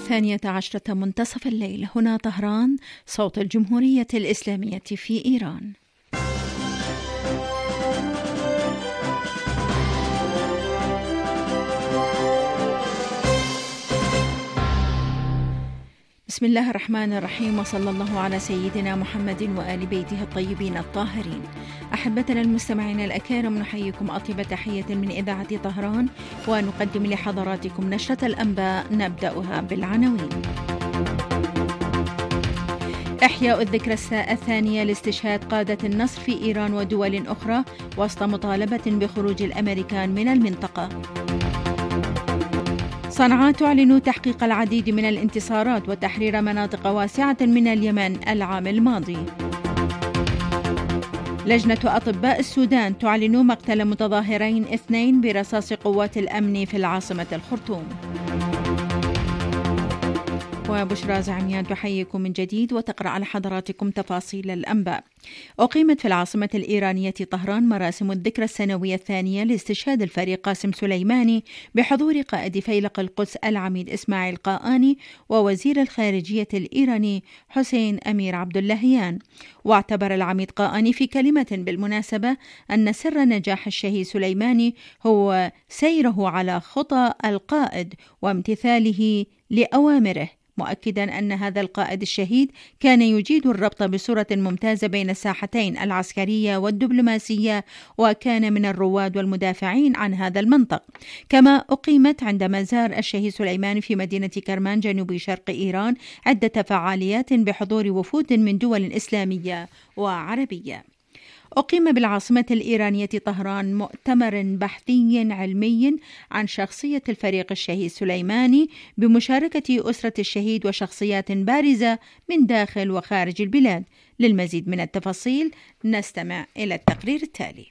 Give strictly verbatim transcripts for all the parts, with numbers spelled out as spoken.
الثانية عشرة منتصف الليل، هنا طهران، صوت الجمهورية الإسلامية في إيران. بسم الله الرحمن الرحيم، وصلى الله على سيدنا محمد وآل بيته الطيبين الطاهرين. أحبتنا المستمعين الأكارم، نحييكم أطيب تحية من إذاعة طهران، ونقدم لحضراتكم نشرة الأنباء نبدأها بالعناوين. إحياء الذكرى الثانية لاستشهاد قادة النصر في إيران ودول أخرى وسط مطالبة بخروج الأمريكان من المنطقة. صنعاء تعلن تحقيق العديد من الانتصارات وتحرير مناطق واسعة من اليمن العام الماضي. لجنة أطباء السودان تعلن مقتل متظاهرين اثنين برصاص قوات الأمن في العاصمة الخرطوم. وبشرى زعميان تحييكم من جديد وتقرأ على حضراتكم تفاصيل الأنباء. أقيمت في العاصمة الإيرانية طهران مراسم الذكرى السنوية الثانية لاستشهاد الفريق قاسم سليماني بحضور قائد فيلق القدس العميد إسماعيل قائاني ووزير الخارجية الإيراني حسين أمير عبد اللهيان. واعتبر العميد قائاني في كلمة بالمناسبة أن سر نجاح الشهيد سليماني هو سيره على خطى القائد وامتثاله لأوامره، مؤكدا أن هذا القائد الشهيد كان يجيد الربط بصورة ممتازة بين الساحتين العسكرية والدبلوماسية، وكان من الرواد والمدافعين عن هذا المنطق. كما أقيمت عند مزار الشهيد سليماني في مدينة كرمان جنوب شرق إيران عدة فعاليات بحضور وفود من دول إسلامية وعربية. أقيم بالعاصمة الإيرانية طهران مؤتمر بحثي علمي عن شخصية الفريق الشهيد سليماني بمشاركة أسرة الشهيد وشخصيات بارزة من داخل وخارج البلاد. للمزيد من التفاصيل نستمع إلى التقرير التالي.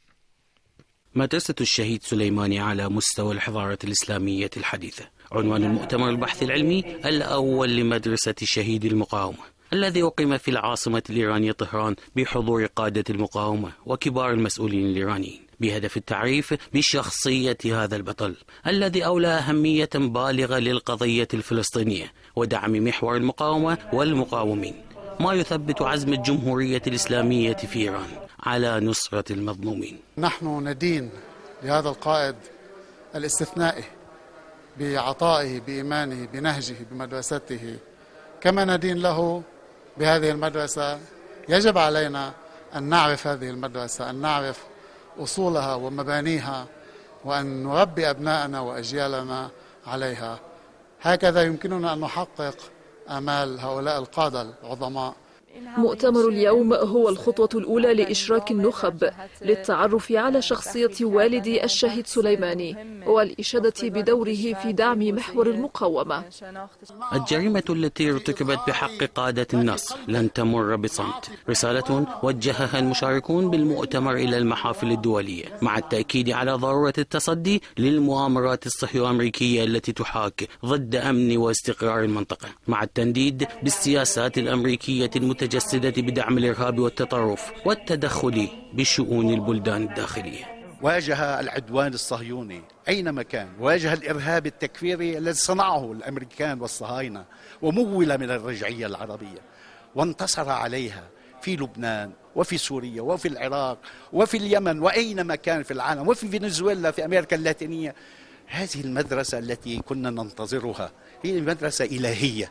مدرسة الشهيد سليماني على مستوى الحضارة الإسلامية الحديثة، عنوان المؤتمر البحثي العلمي الأول لمدرسة شهيد المقاومة، الذي أقيم في العاصمة الإيرانية طهران بحضور قادة المقاومة وكبار المسؤولين الإيرانيين، بهدف التعريف بشخصية هذا البطل الذي أولى أهمية بالغة للقضية الفلسطينية ودعم محور المقاومة والمقاومين، ما يثبت عزم الجمهورية الإسلامية في إيران على نصرة المظلومين. نحن ندين لهذا القائد الاستثنائي بعطائه، بإيمانه، بنهجه، بمدرسته، كما ندين له بهذه المدرسة. يجب علينا أن نعرف هذه المدرسة، أن نعرف أصولها ومبانيها، وأن نربي أبناءنا وأجيالنا عليها. هكذا يمكننا أن نحقق آمال هؤلاء القادة العظماء. مؤتمر اليوم هو الخطوة الأولى لإشراك النخب للتعرف على شخصية والد الشهيد سليماني والإشادة بدوره في دعم محور المقاومة. الجريمة التي ارتكبت بحق قادة النصر لن تمر بصمت، رسالة وجهها المشاركون بالمؤتمر إلى المحافل الدولية، مع التأكيد على ضرورة التصدي للمؤامرات الصهيونية التي تحاك ضد أمن واستقرار المنطقة، مع التنديد بالسياسات الأمريكية المتجسدة بدعم الإرهاب والتطرف والتدخل بشؤون البلدان الداخلية. واجه العدوان الصهيوني أينما كان، واجه الإرهاب التكفيري الذي صنعه الأمريكان والصهاينة ومول من الرجعية العربية، وانتصر عليها في لبنان وفي سوريا وفي العراق وفي اليمن وأينما كان في العالم، وفي فنزويلا في أمريكا اللاتينية. هذه المدرسة التي كنا ننتظرها هي مدرسة إلهية.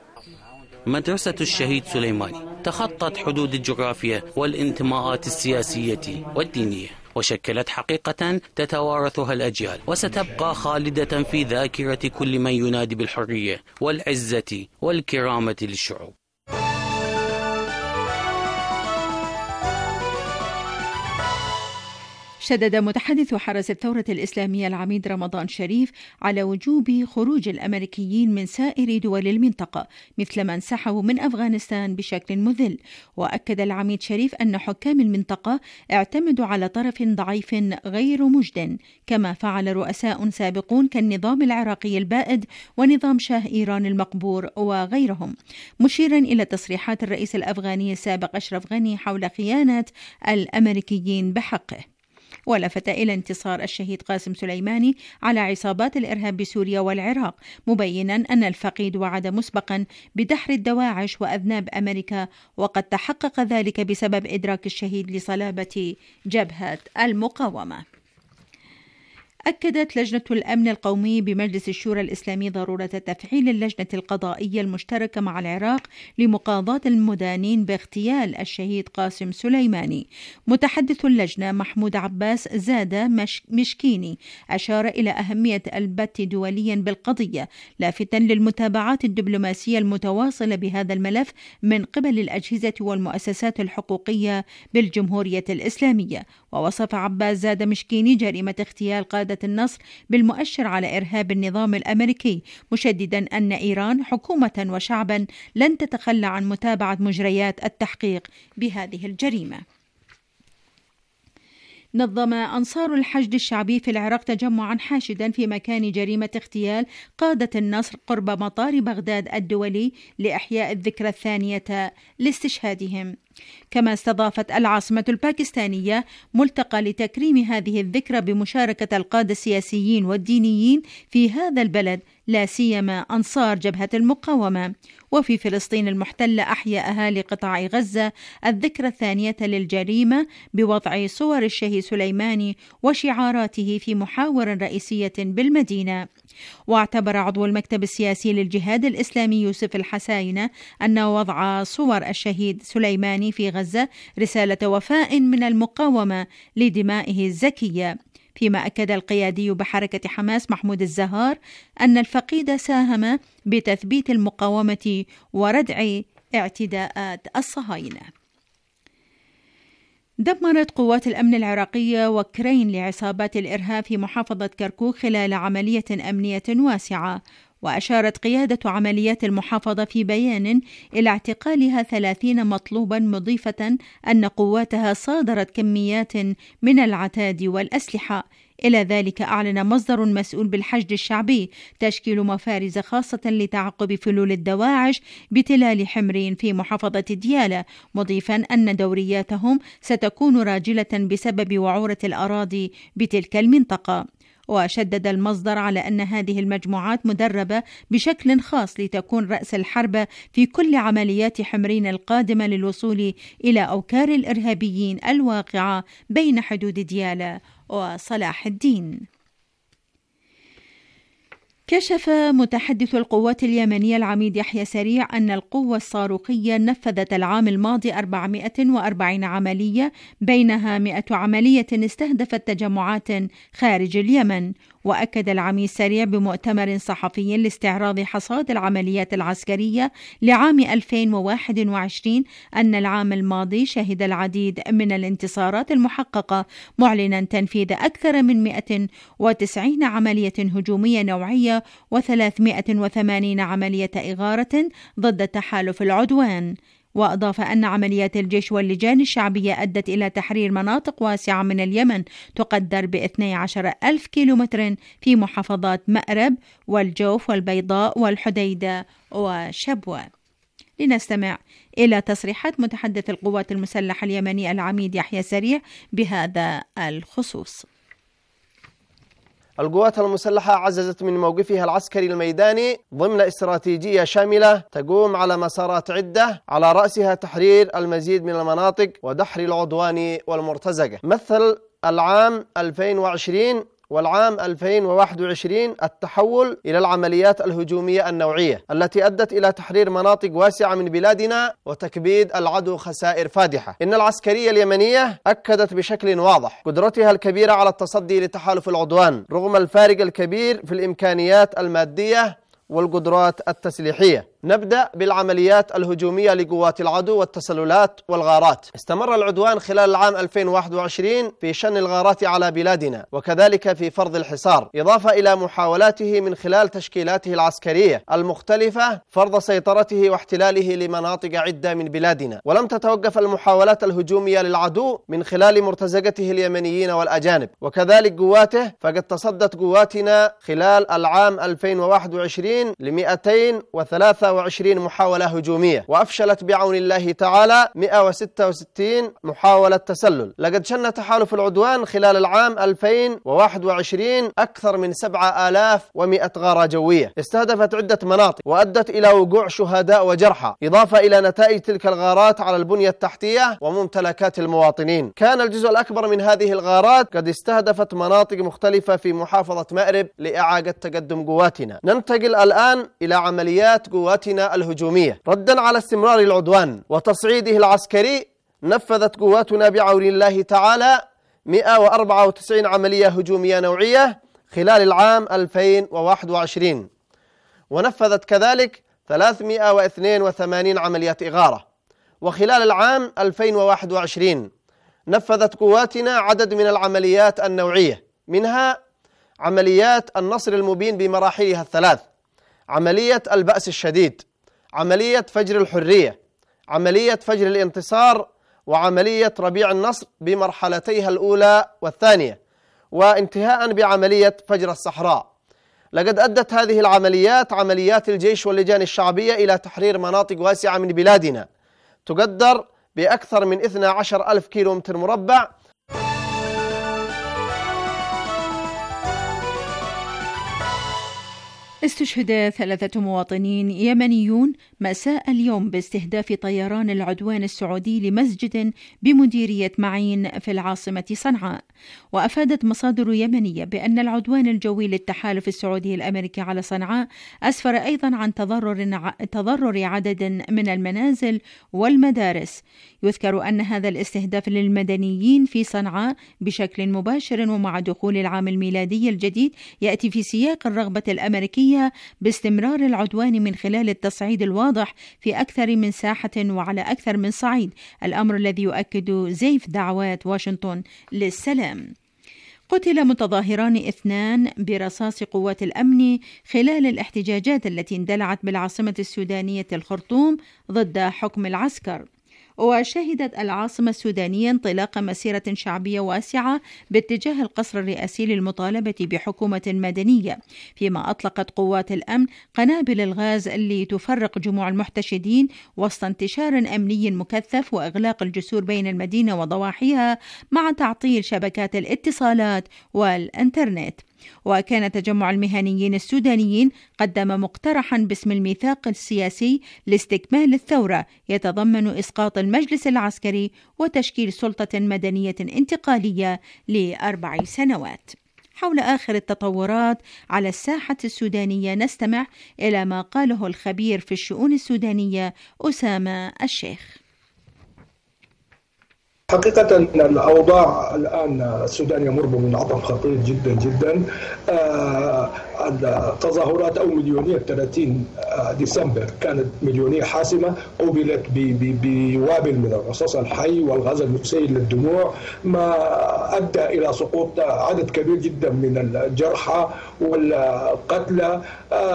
مدرسة الشهيد سليماني تخطت حدود الجغرافيا والانتماءات السياسية والدينية، وشكلت حقيقة تتوارثها الأجيال، وستبقى خالدة في ذاكرة كل من ينادي بالحرية والعزة والكرامة للشعوب. شدد متحدث حرس الثورة الإسلامية العميد رمضان شريف على وجوب خروج الأمريكيين من سائر دول المنطقة مثل ما انسحبوا من أفغانستان بشكل مذل. وأكد العميد شريف أن حكام المنطقة اعتمدوا على طرف ضعيف غير مجد، كما فعل رؤساء سابقون كالنظام العراقي البائد ونظام شاه إيران المقبور وغيرهم، مشيرا إلى تصريحات الرئيس الأفغاني السابق أشرف غني حول خيانة الأمريكيين بحقه. ولفت إلى انتصار الشهيد قاسم سليماني على عصابات الإرهاب بسوريا والعراق، مبينا أن الفقيد وعد مسبقا بدحر الدواعش وأذناب أمريكا، وقد تحقق ذلك بسبب إدراك الشهيد لصلابة جبهة المقاومة. أكدت لجنة الأمن القومي بمجلس الشورى الإسلامي ضرورة تفعيل اللجنة القضائية المشتركة مع العراق لمقاضاة المدانين باغتيال الشهيد قاسم سليماني. متحدث اللجنة محمود عباس زاد مش مشكيني أشار إلى أهمية البت دوليا بالقضية، لافتا للمتابعات الدبلوماسية المتواصلة بهذا الملف من قبل الأجهزة والمؤسسات الحقوقية بالجمهورية الإسلامية. ووصف عباس زاد مشكيني جريمة اغتيال قادة النصر بالمؤشر على إرهاب النظام الأمريكي، مشددا أن إيران حكومة وشعبا لن تتخلى عن متابعة مجريات التحقيق بهذه الجريمة. نظم أنصار الحشد الشعبي في العراق تجمعا حاشدا في مكان جريمة اغتيال قادة النصر قرب مطار بغداد الدولي لإحياء الذكرى الثانية لاستشهادهم. كما استضافت العاصمة الباكستانية ملتقى لتكريم هذه الذكرى بمشاركة القادة السياسيين والدينيين في هذا البلد، لا سيما أنصار جبهة المقاومة. وفي فلسطين المحتلة أحيا أهالي قطاع غزة الذكرى الثانية للجريمة بوضع صور الشهيد سليماني وشعاراته في محاور رئيسية بالمدينة. واعتبر عضو المكتب السياسي للجهاد الإسلامي يوسف الحساينة أن وضع صور الشهيد سليماني في غزة رسالة وفاء من المقاومة لدمائه الزكية، فيما أكد القيادي بحركة حماس محمود الزهار أن الفقيد ساهم بتثبيت المقاومة وردع اعتداءات الصهاينة. دمرت قوات الأمن العراقية وكرين لعصابات الإرهاب في محافظة كركوك خلال عملية أمنية واسعة. وأشارت قيادة عمليات المحافظة في بيان إلى اعتقالها ثلاثين مطلوبا، مضيفة أن قواتها صادرت كميات من العتاد والأسلحة. إلى ذلك أعلن مصدر مسؤول بالحشد الشعبي تشكيل مفارز خاصة لتعقب فلول الدواعش بتلال حمرين في محافظة ديالى، مضيفا أن دورياتهم ستكون راجلة بسبب وعورة الأراضي بتلك المنطقة. وشدد المصدر على أن هذه المجموعات مدربة بشكل خاص لتكون رأس الحرب في كل عمليات حمرين القادمة للوصول إلى أوكار الإرهابيين الواقعة بين حدود ديالى وصلاح الدين. كشف متحدث القوات اليمنية العميد يحيى سريع أن القوة الصاروخية نفذت العام الماضي أربعمائة وأربعين عملية، بينها مئة عملية استهدفت تجمعات خارج اليمن. وأكد العميد سريع بمؤتمر صحفي لاستعراض حصاد العمليات العسكرية لعام ألفين وواحد وعشرين أن العام الماضي شهد العديد من الانتصارات المحققة، معلنا تنفيذ أكثر من مئة وتسعين عملية هجومية نوعية وثلاثمائة وثمانين عملية إغارة ضد تحالف العدوان. وأضاف أن عمليات الجيش واللجان الشعبية أدت إلى تحرير مناطق واسعة من اليمن تقدر باثني عشر ألف كيلومتر في محافظات مأرب والجوف والبيضاء والحديدة وشبوة. لنستمع إلى تصريحات متحدث القوات المسلحة اليمنية العميد يحيى سريع بهذا الخصوص. القوات المسلحة عززت من موقفها العسكري الميداني ضمن استراتيجية شاملة تقوم على مسارات عدة، على رأسها تحرير المزيد من المناطق ودحر العدوان والمرتزقة. مثل العام ألفين وعشرين والعام ألفين وواحد وعشرين التحول إلى العمليات الهجومية النوعية التي أدت إلى تحرير مناطق واسعة من بلادنا وتكبيد العدو خسائر فادحة. إن العسكرية اليمنية أكدت بشكل واضح قدرتها الكبيرة على التصدي لتحالف العدوان رغم الفارق الكبير في الإمكانيات المادية والقدرات التسليحية. نبدأ بالعمليات الهجومية لقوات العدو والتسللات والغارات. استمر العدوان خلال العام ألفين وواحد وعشرين في شن الغارات على بلادنا وكذلك في فرض الحصار، إضافة إلى محاولاته من خلال تشكيلاته العسكرية المختلفة فرض سيطرته واحتلاله لمناطق عدة من بلادنا. ولم تتوقف المحاولات الهجومية للعدو من خلال مرتزقته اليمنيين والأجانب وكذلك قواته، فقد تصدت قواتنا خلال العام ألفين وواحد وعشرين ل مئتين وثلاثة وعشرين محاولة هجومية، وأفشلت بعون الله تعالى مئة وستة وستين محاولة تسلل. لقد شن تحالف العدوان خلال العام ألفين وواحد وعشرين أكثر من سبعة آلاف ومئة غارة جوية استهدفت عدة مناطق وأدت إلى وقوع شهداء وجرحى، إضافة إلى نتائج تلك الغارات على البنية التحتية وممتلكات المواطنين. كان الجزء الأكبر من هذه الغارات قد استهدفت مناطق مختلفة في محافظة مأرب لإعادة تقدم قواتنا. ننتقل الآن إلى عمليات قواتنا الهجومية. ردا على استمرار العدوان وتصعيده العسكري، نفذت قواتنا بعون الله تعالى مئة وأربعة وتسعين عملية هجومية نوعية خلال العام ألفين وواحد وعشرين، ونفذت كذلك ثلاثمئة واثنين وثمانين عملية إغارة. وخلال العام ألفين وواحد وعشرين نفذت قواتنا عدد من العمليات النوعية، منها عمليات النصر المبين بمراحلها الثلاث، عملية البأس الشديد، عملية فجر الحرية، عملية فجر الانتصار، وعملية ربيع النصر بمرحلتيها الأولى والثانية، وانتهاء بعملية فجر الصحراء. لقد أدت هذه العمليات عمليات الجيش واللجان الشعبية إلى تحرير مناطق واسعة من بلادنا تقدر بأكثر من اثني عشر ألف كيلومتر مربع. استشهد ثلاثة مواطنين يمنيون مساء اليوم باستهداف طيران العدوان السعودي لمسجد بمديرية معين في العاصمة صنعاء. وأفادت مصادر يمنية بأن العدوان الجوي للتحالف السعودي الأمريكي على صنعاء أسفر أيضا عن تضرر, تضرر عدد من المنازل والمدارس. يذكر أن هذا الاستهداف للمدنيين في صنعاء بشكل مباشر ومع دخول العام الميلادي الجديد يأتي في سياق الرغبة الأمريكية باستمرار العدوان من خلال التصعيد الواضح في أكثر من ساحة وعلى أكثر من صعيد، الأمر الذي يؤكد زيف دعوات واشنطن للسلام. قتل متظاهران اثنان برصاص قوات الأمن خلال الاحتجاجات التي اندلعت بالعاصمة السودانية الخرطوم ضد حكم العسكر. وشهدت العاصمة السودانية انطلاق مسيرة شعبية واسعة باتجاه القصر الرئاسي للمطالبة بحكومة مدنية، فيما أطلقت قوات الأمن قنابل الغاز لتفرق جموع المحتشدين وسط انتشار أمني مكثف وإغلاق الجسور بين المدينة وضواحيها مع تعطيل شبكات الاتصالات والإنترنت. وكان تجمع المهنيين السودانيين قدم مقترحا باسم الميثاق السياسي لاستكمال الثورة يتضمن إسقاط المجلس العسكري وتشكيل سلطة مدنية انتقالية لأربع سنوات. حول آخر التطورات على الساحة السودانية نستمع إلى ما قاله الخبير في الشؤون السودانية أسامة الشيخ. حقيقة الأوضاع الآن السودان يمر بمنعطف خطير جدا جدا. التظاهرات أو مليونية ثلاثين ديسمبر كانت مليونية حاسمة، قوبلت بوابل من الرصاص الحي والغاز المسيل للدموع، ما أدى إلى سقوط عدد كبير جدا من الجرحى والقتلى.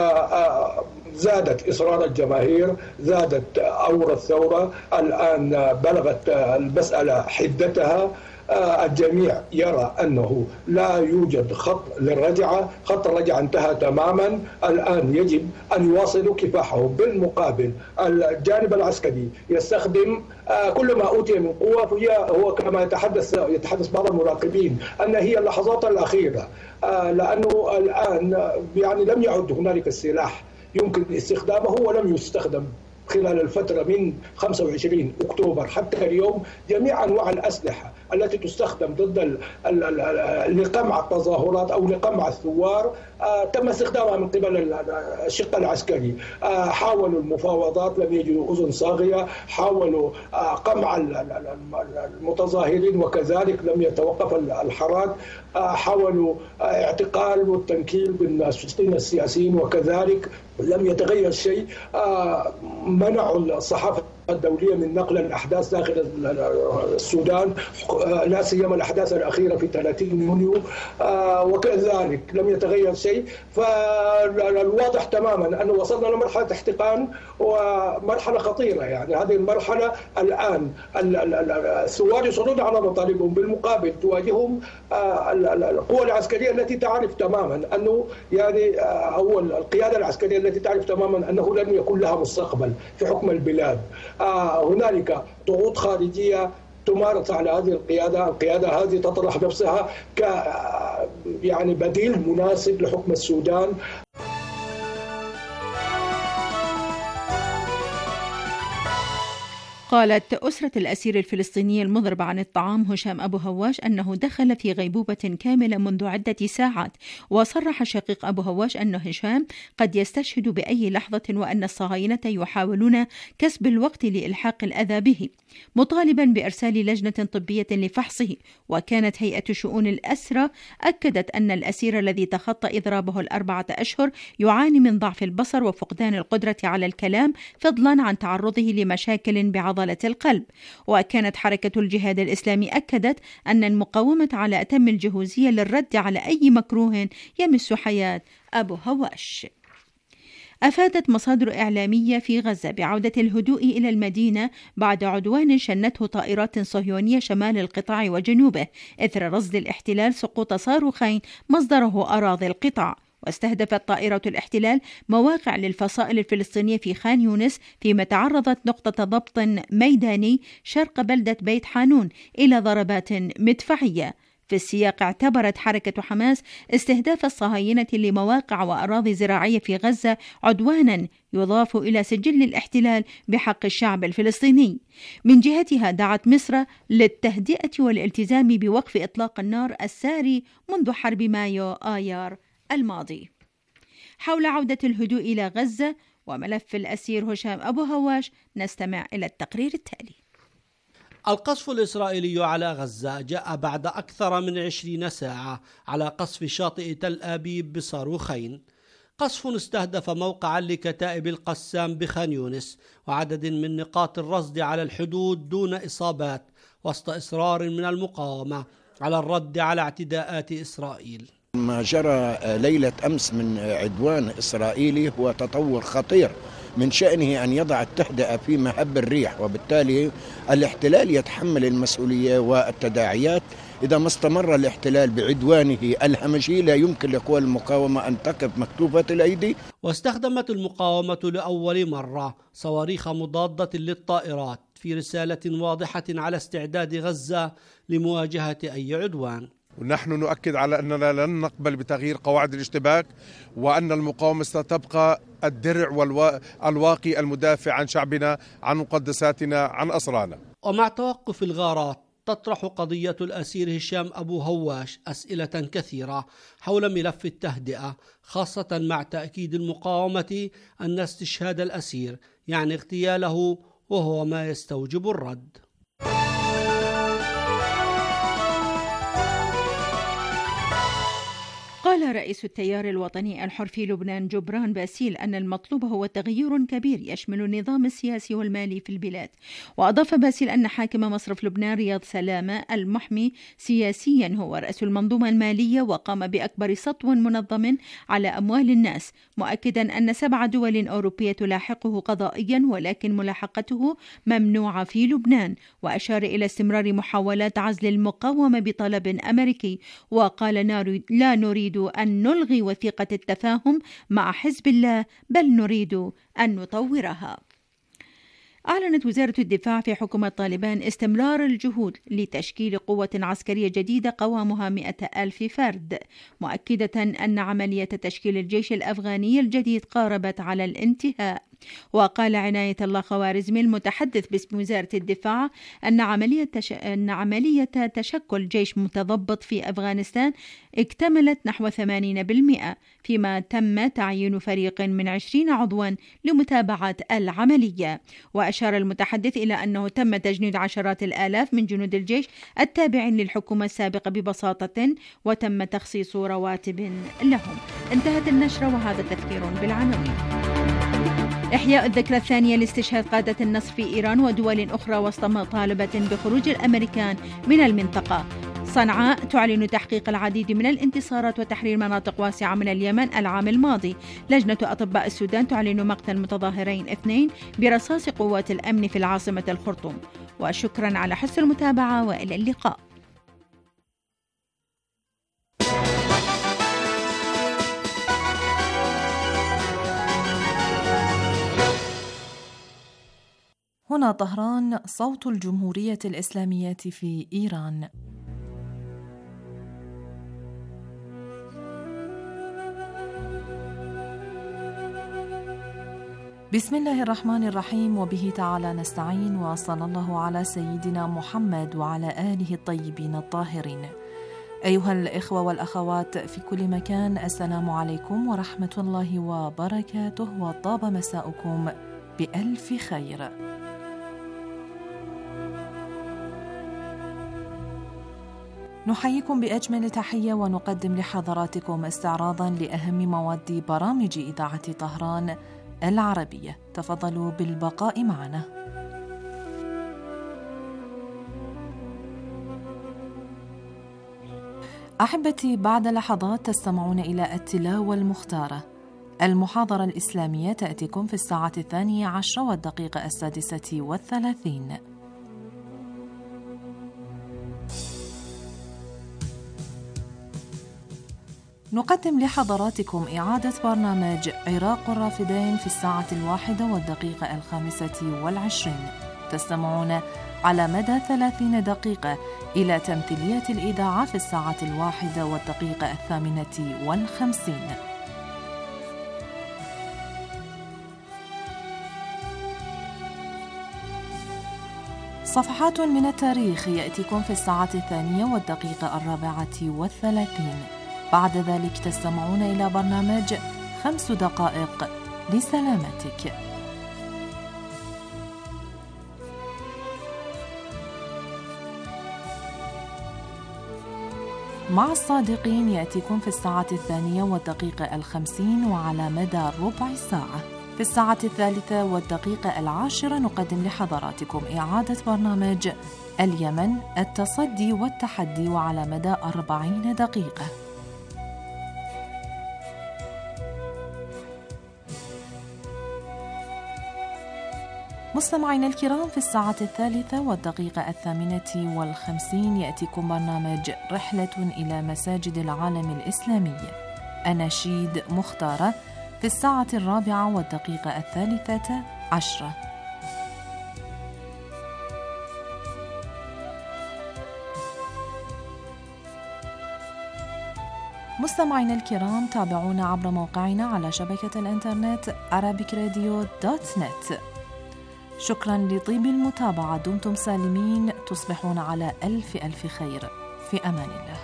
زادت إصرار الجماهير، زادت أور الثورة، الآن بلغت المسألة حدتها. الجميع يرى أنه لا يوجد خط للرجعة، خط الرجعة انتهى تماما. الآن يجب أن يواصلوا كفاحهم. بالمقابل الجانب العسكري يستخدم كل ما أوتي من قوة، هو كما يتحدث يتحدث بعض المراقبين أن هي اللحظات الأخيرة، لأنه الآن يعني لم يعد هنالك السلاح يمكن استخدامه ولم يستخدم خلال الفترة من خمسة وعشرين أكتوبر حتى اليوم. جميع أنواع الأسلحة التي تستخدم ضد لقمع التظاهرات أو لقمع الثوار تم استخدامها من قبل الشق العسكري. حاولوا المفاوضات، لم يجدوا أذن صاغية، حاولوا قمع المتظاهرين وكذلك لم يتوقف الحراك، حاولوا اعتقال والتنكيل بالناشطين السياسيين وكذلك لم يتغير شيء. منعوا الصحافة الدولية من نقل الأحداث داخل السودان، لا سيما الأحداث الأخيرة في ثلاثين يونيو، وكذلك لم يتغير شيء. فالواضح تماما أنه وصلنا لمرحلة احتقان ومرحلة خطيرة. يعني هذه المرحلة الآن الثوار يصرون على مطالبهم، بالمقابل تواجههم القوى العسكرية التي تعرف تماما أنه يعني أو القيادة العسكرية التي تعرف تماما أنه لن يكون لها مستقبل في حكم البلاد. هنالك ضغوط خارجية تمارس على هذه القيادة، القيادة هذه تطرح نفسها ك يعني بديل مناسب لحكم السودان. قالت أسرة الأسير الفلسطيني المضرب عن الطعام هشام أبو هواش أنه دخل في غيبوبة كاملة منذ عدة ساعات، وصرح شقيق أبو هواش أن هشام قد يستشهد بأي لحظة وأن الصهاينة يحاولون كسب الوقت لإلحاق الأذى به، مطالبا بإرسال لجنة طبية لفحصه. وكانت هيئة شؤون الأسرى أكدت أن الأسير الذي تخطى إضرابه الأربعة أشهر يعاني من ضعف البصر وفقدان القدرة على الكلام، فضلا عن تعرضه لمشاكل بعض عضلة القلب. وكانت حركة الجهاد الإسلامي أكدت أن المقاومة على أتم الجهوزية للرد على أي مكروه يمس حياة أبو هواش. أفادت مصادر إعلامية في غزة بعودة الهدوء إلى المدينة بعد عدوان شنته طائرات صهيونية شمال القطاع وجنوبه إثر رصد الاحتلال سقوط صاروخين مصدره أراضي القطاع. واستهدفت طائرة الاحتلال مواقع للفصائل الفلسطينية في خان يونس، فيما تعرضت نقطة ضبط ميداني شرق بلدة بيت حانون إلى ضربات مدفعية. في السياق اعتبرت حركة حماس استهداف الصهاينة لمواقع وأراضي زراعية في غزة عدوانا يضاف إلى سجل الاحتلال بحق الشعب الفلسطيني. من جهتها دعت مصر للتهدئة والالتزام بوقف إطلاق النار الساري منذ حرب مايو آيار الماضي. حول عودة الهدوء إلى غزة وملف الأسير هشام أبو هواش نستمع إلى التقرير التالي. القصف الإسرائيلي على غزة جاء بعد أكثر من عشرين ساعة على قصف شاطئ تل أبيب بصاروخين. قصف استهدف موقعا لكتائب القسام بخان يونس وعدد من نقاط الرصد على الحدود دون إصابات، وسط إصرار من المقاومة على الرد على اعتداءات إسرائيل. ما جرى ليلة أمس من عدوان إسرائيلي هو تطور خطير من شأنه أن يضع التهدئة في مهب الريح، وبالتالي الاحتلال يتحمل المسؤولية والتداعيات. إذا ما استمر الاحتلال بعدوانه الهمجي لا يمكن لقوى المقاومة أن تقف مكتوفة الأيدي. واستخدمت المقاومة لأول مرة صواريخ مضادة للطائرات في رسالة واضحة على استعداد غزة لمواجهة أي عدوان. ونحن نؤكد على أننا لن نقبل بتغيير قواعد الاشتباك، وأن المقاومة ستبقى الدرع والواقي المدافع عن شعبنا، عن مقدساتنا، عن أسرانا. ومع توقف الغارات تطرح قضية الأسير هشام أبو هواش أسئلة كثيرة حول ملف التهدئة، خاصة مع تأكيد المقاومة أن استشهاد الأسير يعني اغتياله، وهو ما يستوجب الرد. قال رئيس التيار الوطني الحر في لبنان جبران باسيل أن المطلوب هو تغيير كبير يشمل النظام السياسي والمالي في البلاد. وأضاف باسيل أن حاكم مصرف لبنان رياض سلامة المحمي سياسيا هو رأس المنظومة المالية وقام بأكبر سطو منظم على أموال الناس، مؤكدا أن سبع دول أوروبية تلاحقه قضائيا ولكن ملاحقته ممنوعة في لبنان. وأشار إلى استمرار محاولات عزل المقاومة بطلب أمريكي، وقال لا نريد أن نلغي وثيقة التفاهم مع حزب الله، بل نريد أن نطورها. أعلنت وزارة الدفاع في حكومة طالبان استمرار الجهود لتشكيل قوة عسكرية جديدة قوامها مئة ألف فرد، مؤكدة أن عملية تشكيل الجيش الأفغاني الجديد قاربت على الانتهاء. وقال عناية الله خوارزمي المتحدث باسم وزارة الدفاع أن عملية, تش... أن عملية تشكل جيش متضبط في أفغانستان اكتملت نحو ثمانين بالمئة، فيما تم تعيين فريق من عشرين عضوا لمتابعة العملية. وأشار المتحدث إلى أنه تم تجنيد عشرات الآلاف من جنود الجيش التابعين للحكومة السابقة ببساطة، وتم تخصيص رواتب لهم. انتهت النشرة وهذا تذكير بالعناوين. إحياء الذكرى الثانية لاستشهاد قادة النصر في إيران ودول أخرى وسط مطالبة بخروج الأمريكان من المنطقة. صنعاء تعلن تحقيق العديد من الانتصارات وتحرير مناطق واسعة من اليمن العام الماضي. لجنة أطباء السودان تعلن مقتل متظاهرين اثنين برصاص قوات الأمن في العاصمة الخرطوم. وشكرا على حسن المتابعة وإلى اللقاء. هنا طهران، صوت الجمهورية الإسلامية في إيران. بسم الله الرحمن الرحيم، وبه تعالى نستعين، وصلى الله على سيدنا محمد وعلى آله الطيبين الطاهرين. أيها الإخوة والأخوات في كل مكان، السلام عليكم ورحمة الله وبركاته، وطاب مساؤكم بألف خير. نحييكم بأجمل تحية ونقدم لحضراتكم استعراضا لأهم مواد برامج إذاعة طهران العربية. تفضلوا بالبقاء معنا. أحبتي، بعد لحظات تستمعون إلى التلاوة المختارة. المحاضرة الإسلامية تأتيكم في الساعة الثانية عشر والدقيقة السادسة والثلاثين. نقدم لحضراتكم إعادة برنامج عراق الرافدين في الساعة الواحدة والدقيقة الخامسة والعشرين. تستمعون على مدى ثلاثين دقيقة إلى تمثيلية الإذاعة في الساعة الواحدة والدقيقة الثامنة والخمسين. صفحات من التاريخ يأتيكم في الساعة الثانية والدقيقة الرابعة والثلاثين. بعد ذلك تستمعون إلى برنامج خمس دقائق لسلامتك. مع الصادقين يأتيكم في الساعة الثانية والدقيقة الخمسين وعلى مدى ربع ساعة. في الساعة الثالثة والدقيقة العاشرة نقدم لحضراتكم إعادة برنامج اليمن، التصدي والتحدي، وعلى مدى أربعين دقيقة. مستمعينا الكرام، في الساعة الثالثة والدقيقة الثامنة والخمسين يأتيكم برنامج رحلة إلى مساجد العالم الإسلامي، أناشيد مختارة، في الساعة الرابعة والدقيقة الثالثة عشرة. مستمعينا الكرام، تابعونا عبر موقعنا على شبكة الإنترنت arabic radio dot net. شكرا لطيب المتابعة، دمتم سالمين، تصبحون على ألف ألف خير، في أمان الله.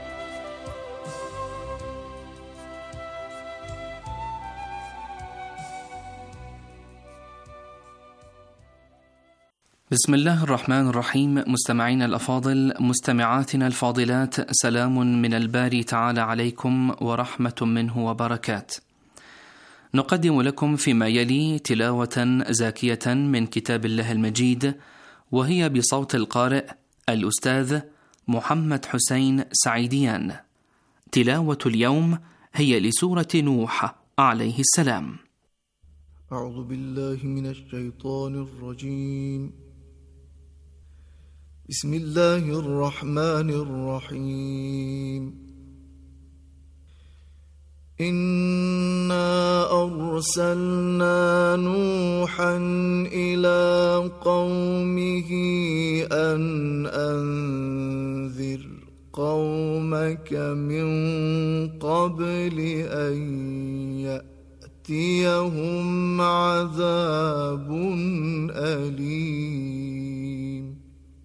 بسم الله الرحمن الرحيم. مستمعينا الأفاضل، مستمعاتنا الفاضلات، سلام من الباري تعالى عليكم ورحمة منه وبركات. نقدم لكم فيما يلي تلاوة زاكية من كتاب الله المجيد، وهي بصوت القارئ الأستاذ محمد حسين سعيديان. تلاوة اليوم هي لسورة نوح عليه السلام. أعوذ بالله من الشيطان الرجيم. بسم الله الرحمن الرحيم. إنا أرسلنا نوحا إلى قومه أن أنذر قومك من قبل أن يأتيهم عذاب أليم.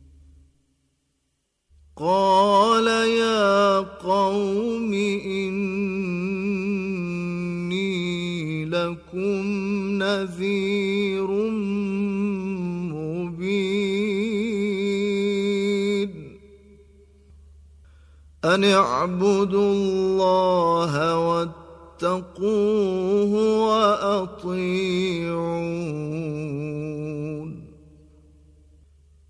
قال يا قوم إني لكم نذير مبين. أن اعبدوا الله واتقوه وأطيعون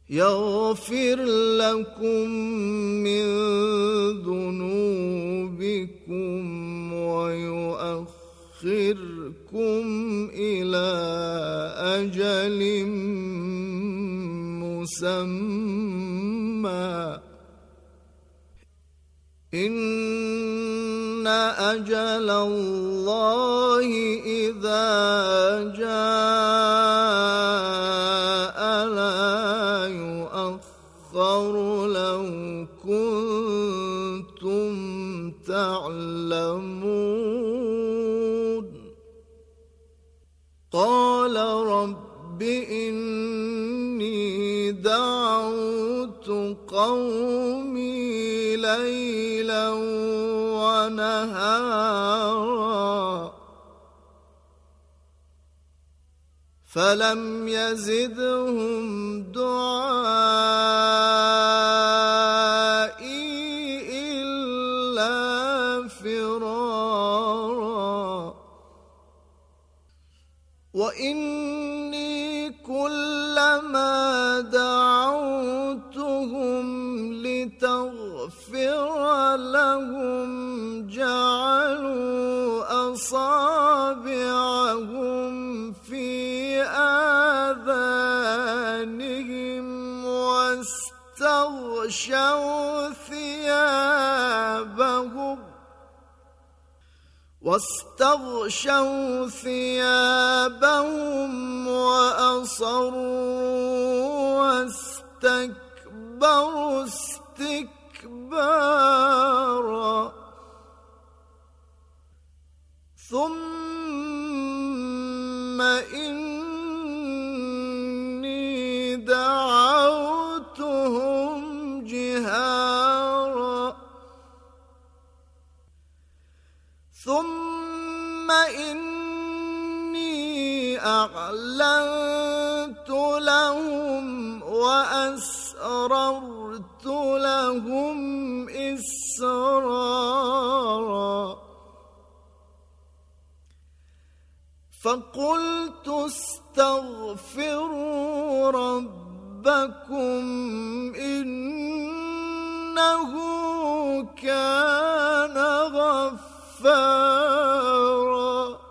يغفر لكم من ذنوبكم ويؤخركم إلى أجل مسمى إن أجل الله إذا جاء لا يؤخر لو كنتم تعلمون قال رب إني دعوت قومي ليلا ونهارا فلم يزدهم دعائي إلا فرارا وإني كلما دعوتهم لتغفر لهم جعلوا أصابعهم في آذانهم واستغشوا ثيابهم واستغشوا ثيابهم وأصروا واستكبروا استكبارا ثم إني دعوتهم جهارا ثم إني أعلنت لهم وأسررت لهم إسرارا فقلت استغفروا ربكم إنه كان غفارا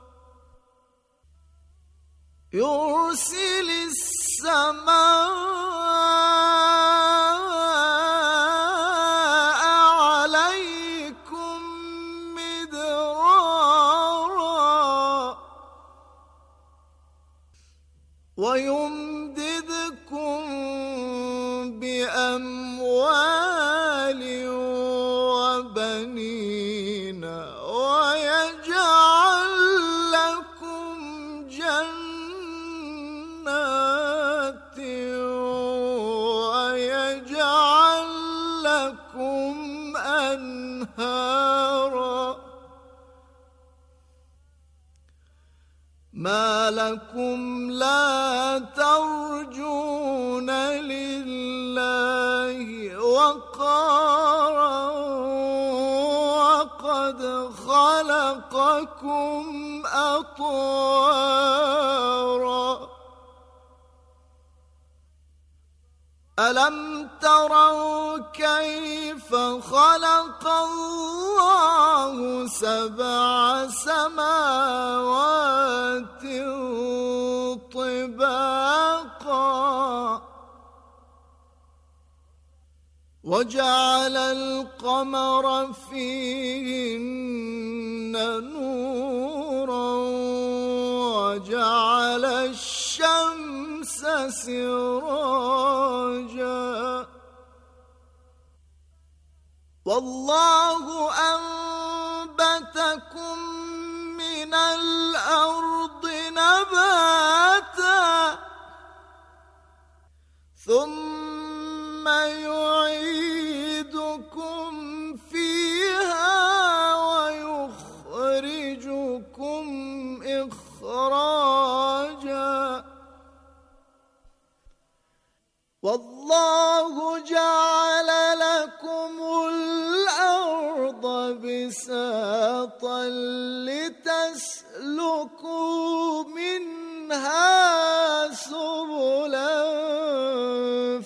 يرسل السماء عليكم مدرارا ويمددكم بأموال وبنين ويجعل لكم جنات ويجعل لكم أنهارا ما لكم لا ترجون لله وقارا وقد خلقكم أطوارا ألم تروا كيف خلق الله سبع سماوات طباقا وجعل القمر فيهن نورا وجعل الشمس سراجا والله أنبتكم من الأرض نباتا ثم يعيدكم فيها ويخرجكم إخراجا والله جعل لكم الأرض بساطا لتسلكوا منها سبلا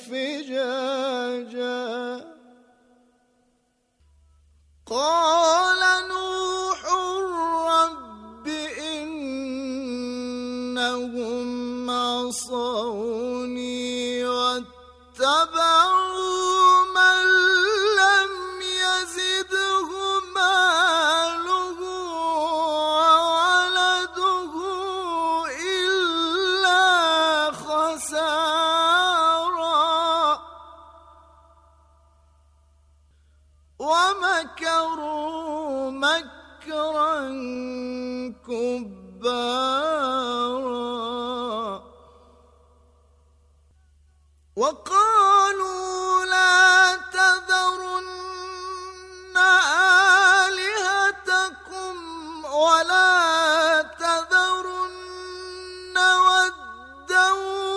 إنهم عصوني واتبعوا من لم يزده ماله وولده إلا خسارا ومكروا مكرا كبارا وقالوا لا تذرن آلهتكم ولا تذرن ودا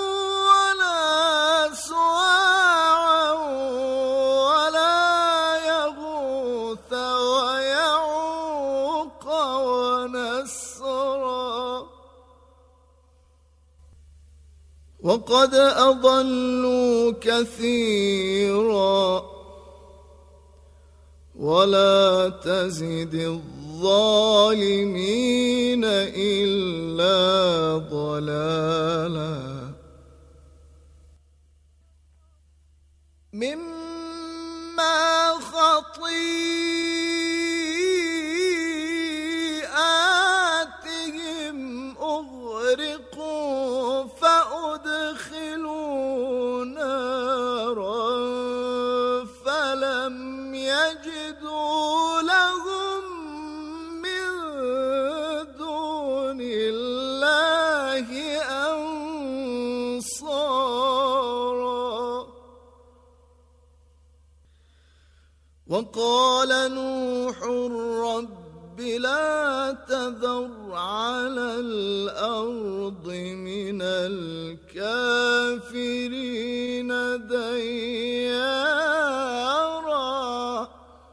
ولا سواعا ولا يغوث ويعوق ونسرا وقد أضلوا كثيرا ولا تزد الظالمين إلا ضلالا مما خطيئاتهم أغرقوا فأدخلوا نارا فلم يجدوا لهم من دون الله أنصارا وقال نوح رب لا تذر على الأرض من الكافرين ديارا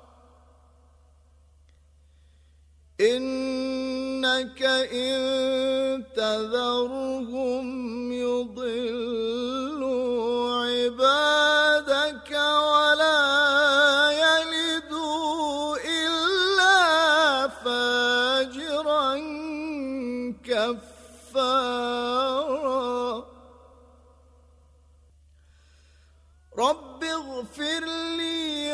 إنك إن تذرهم يضلوا عبادك ولا يلدوا إلا فاجرا كفارا رب اغفر لي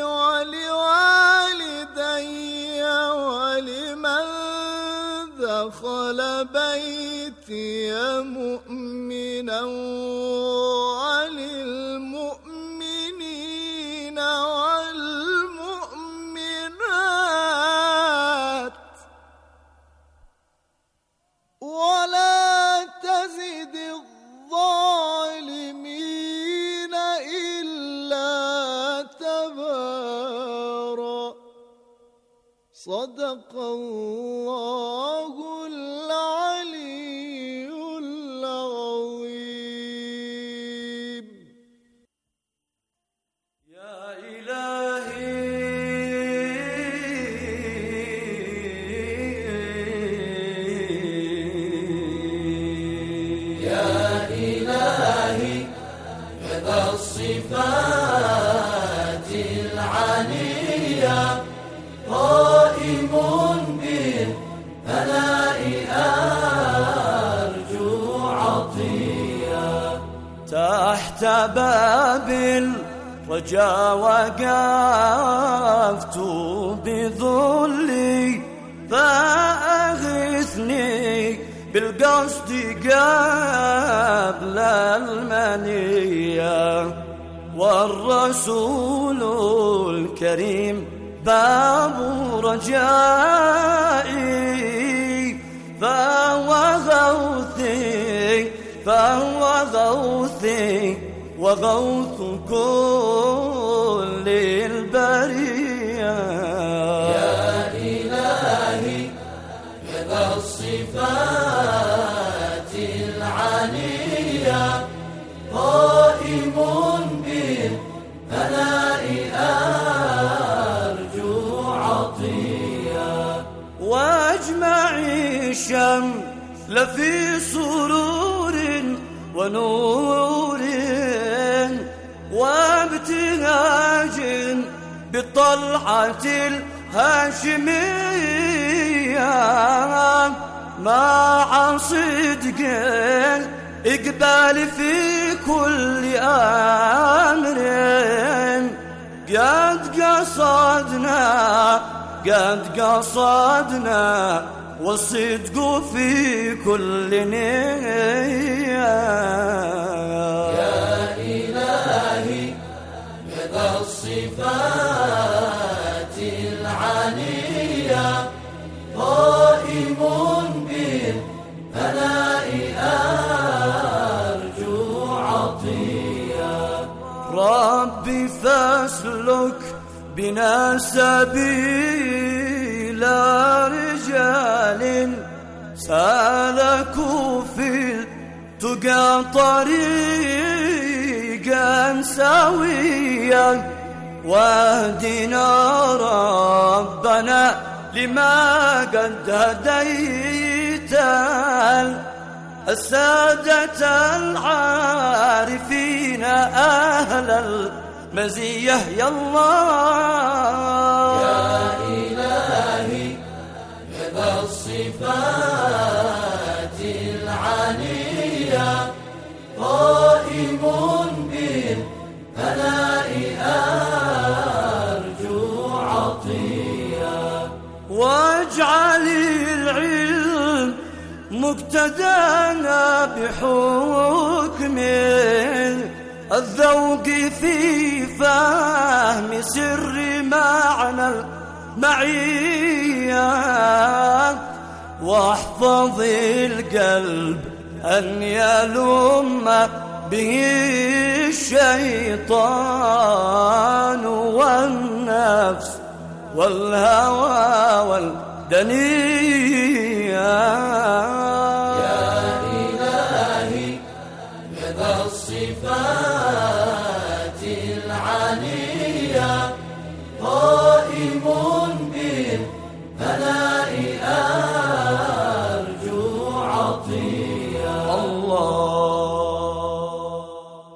ولوالدي ولمن دخل بيتي مؤمنا وللمؤمنين والمؤمنات ولا تزد الظالمين إلا تبارا صدق الله العلي العظيم يا إلهي يا إلهي بذا الصفات العلية قائم بالثناء أرجو عطية تحت باب الرجا وقفت بذلي فأغثني بالقصد قبل المنية والرسول الكريم باب رجائي فهو غوثي فهو غوثي وغوث كل البرية يا إلهي بذا الصفات العلية قائم بالثناء أرجو عطية واجمع الشمل في سرور ونور وابتهاج بالطلعة الهاشمية مع صدق اقبال في كل أمر قد قصدنا قد قصدنا والصدق في كل نية يا إلهي بذا الصفات العالية قائم بالثناء أرجو عطية ربي فاسلك بنا سبيل رجال سالكوا في التقى طريقا سويا واهدنا ربنا لما قد هديت السادة العارفين أهل المزية يا الله يا إلهي بذا الصفات العالية قائم بالثناء أرجو عطية واجعل العلم مقتدانا بحكم الذوق في فهم سر معنى المعية واحفظ القلب أن يلم به الشيطان والنفس والهوى والدنيا يا إلهي بذا الصفات العالية قائم بالثناء أرجو عطية الله.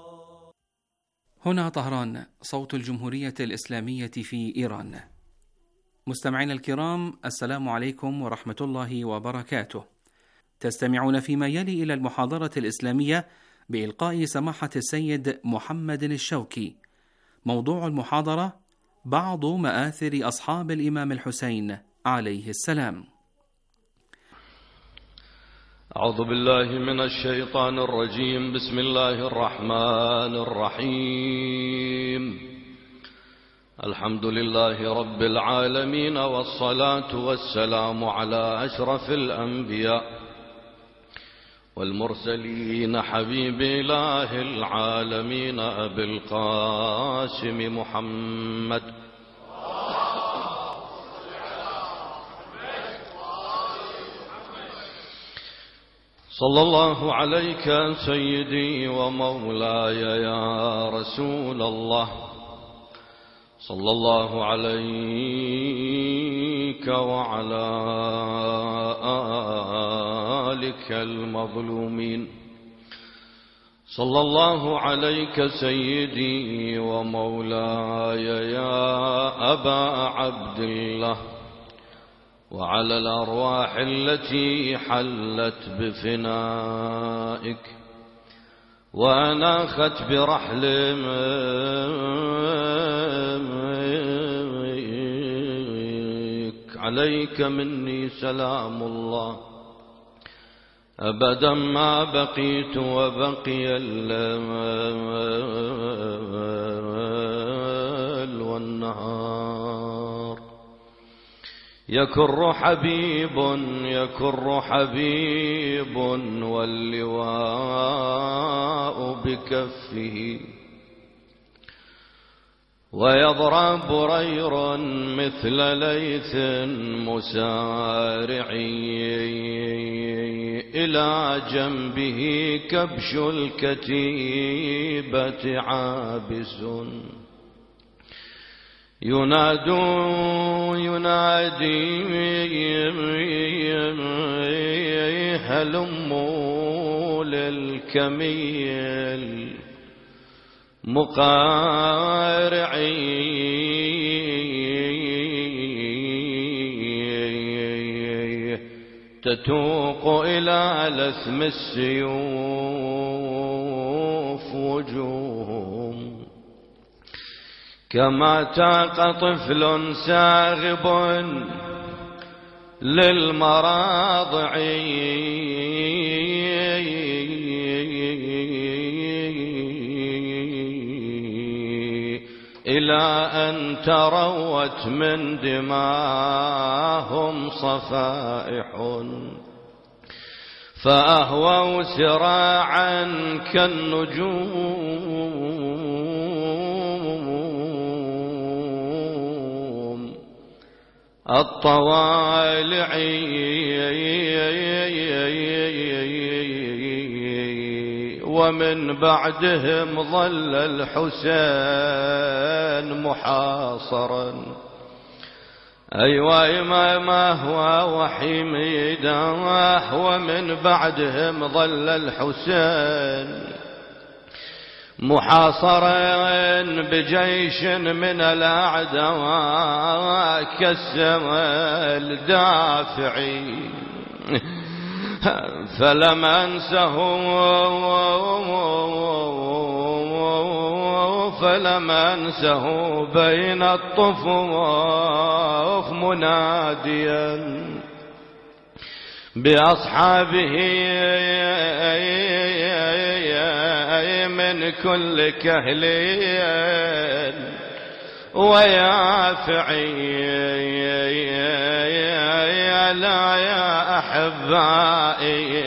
هنا طهران، صوت الجمهورية الإسلامية في إيران. مستمعينا الكرام، السلام عليكم ورحمة الله وبركاته. تستمعون فيما يلي إلى المحاضرة الإسلامية بإلقاء سماحة السيد محمد الشوكي. موضوع المحاضرة: بعض مآثر أصحاب الإمام الحسين عليه السلام. أعوذ بالله من الشيطان الرجيم. بسم الله الرحمن الرحيم. الحمد لله رب العالمين، والصلاة والسلام على أشرف الأنبياء والمرسلين، حبيب إله العالمين أبي القاسم محمد صلى الله عليك سيدي ومولاي يا رسول الله، صلى الله عليك وعلى آلك المظلومين، صلى الله عليك سيدي ومولاي يا أبا عبد الله، وعلى الأرواح التي حلت بفنائك وأناخت برحل عليك مني سلام الله أبدا ما بقيت وبقي الليل والنهار. يكر حبيب يكر حبيب واللواء بكفه، ويضرب برير مثل ليث مسارعي، إلى جنبه كبش الكتيبة عابس، ينادو ينادي هلموا للكميل مقارعي، تتوق إلى لثم السيوف وجوههم كما تاق طفل ساغب للمراضع إلى أن تروت من دماهم صفائح فأهووا سراعا كالنجوم الطوالع ومن بعدهم ظل الحسين محاصرا. أيوة ما هو وحيميده ومن بعدهم ظل الحسين محاصرا بجيش من الأعداء كالسماء الدافعين فلم أنسه فلم أنسه بين الطفوف مناديا بأصحابه من كل كهلين ويافعي لا يا أحبائي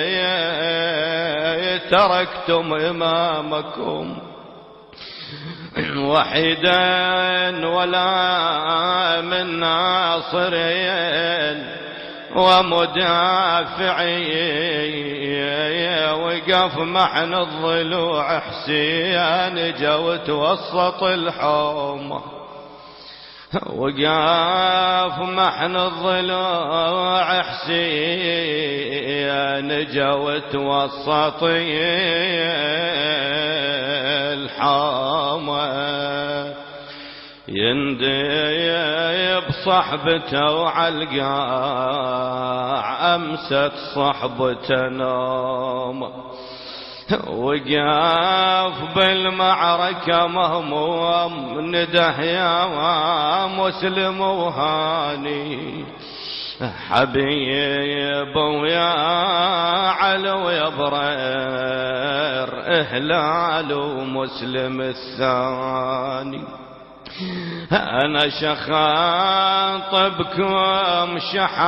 تركتم إمامكم وحيدا ولا من ناصرين ومدافعي وقف محن الضلوع حسين جوت وسط الحومة وقف محن الضلوع حسين جوت وسط الحومة يندي بصحبته عالقاع أمست صحبته نوم وقاف بالمعركة مهموم نده يا مسلم وهاني حبيب ويا علو يا برير إهلال ومسلم الثاني أنا شخاطبكم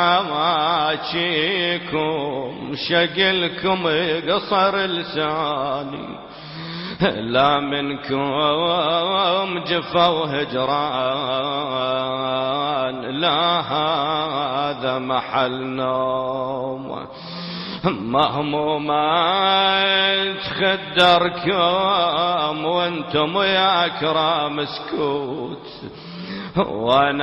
شحماكيكم شقلكم قصر لساني لا منكم جفا وهجران لا هذا محل نوم مهموما تخدركم وانتم يا كرام سكوت وانا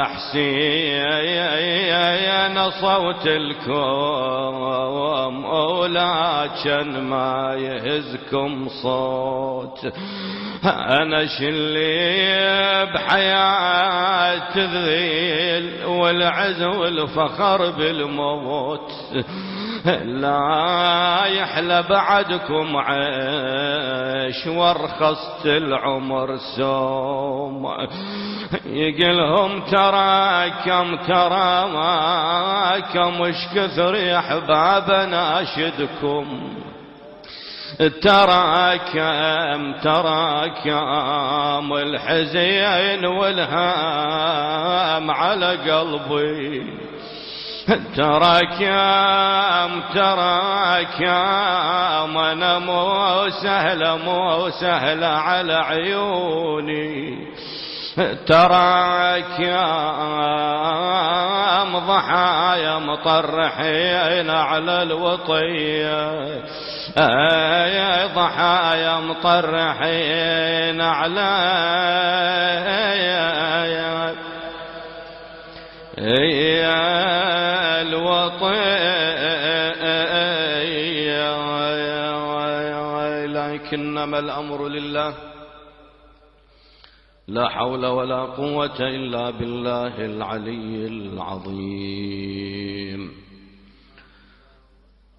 حسين صوت الكوم ولكن ما يهزكم صوت انا شلي بحياة الذيل والعز والفخر بالموت لا يحلى بعدكم عيش وارخصت العمر سوم يقلهم ترى كم ترى ما كم وش كثر يا احباب ناشدكم ترى كم ترى كم الحزين والهام على قلبي ترى كم ترى كم أنا مو سهلة مو سهلة على عيوني ترى كم ضحايا مطرحين على الوطية يا ضحايا مطرحين على الوطية لكنما الأمر لله لا حول ولا قوة إلا بالله العلي العظيم